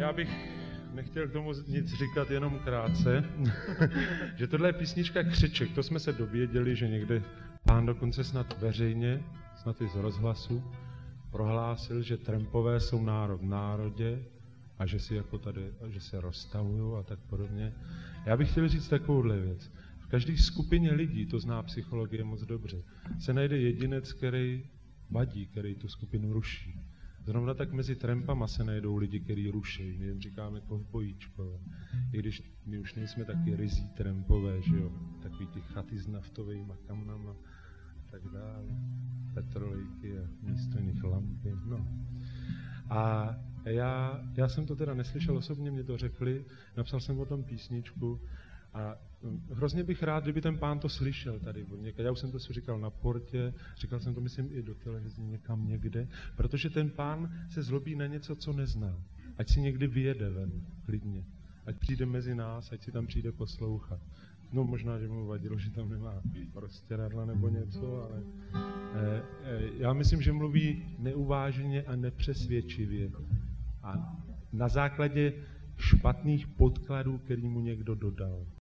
Já bych nechtěl k tomu nic říkat, jenom krátce, že tohle je písnička Křeček. To jsme se dověděli, že někde pán dokonce snad veřejně, snad i z rozhlasu, prohlásil, že trampové jsou národ v národě a že si jako tady, že se roztahují a tak podobně. Já bych chtěl říct takovouhle věc. V každé skupině lidí, to zná psychologie moc dobře, se najde jedinec, který vadí, který tu skupinu ruší. Zrovna tak mezi trampama se najdou lidi, kteří ruší. My jim říkáme kovbojíčkové. I když my už nejsme taky rizí trampové, že jo? Takový ty chaty s naftovejma kamnama a tak dále. Petrolejky a místejných lampy. No. A já jsem to teda neslyšel osobně, mě to řekli, napsal jsem o tom písničku a hrozně bych rád, kdyby ten pán to slyšel tady. Já už jsem to si říkal na portě, říkal jsem to myslím i do televize někam někde, protože ten pán se zlobí na něco, co nezná. Ať si někdy vyjede ven, klidně. Ať přijde mezi nás, ať si tam přijde poslouchat. No možná, že mu vadilo, že tam nemá prostěradla nebo něco, ale já myslím, že mluví neuváženě a nepřesvědčivě. A na základě špatných podkladů, který mu někdo dodal.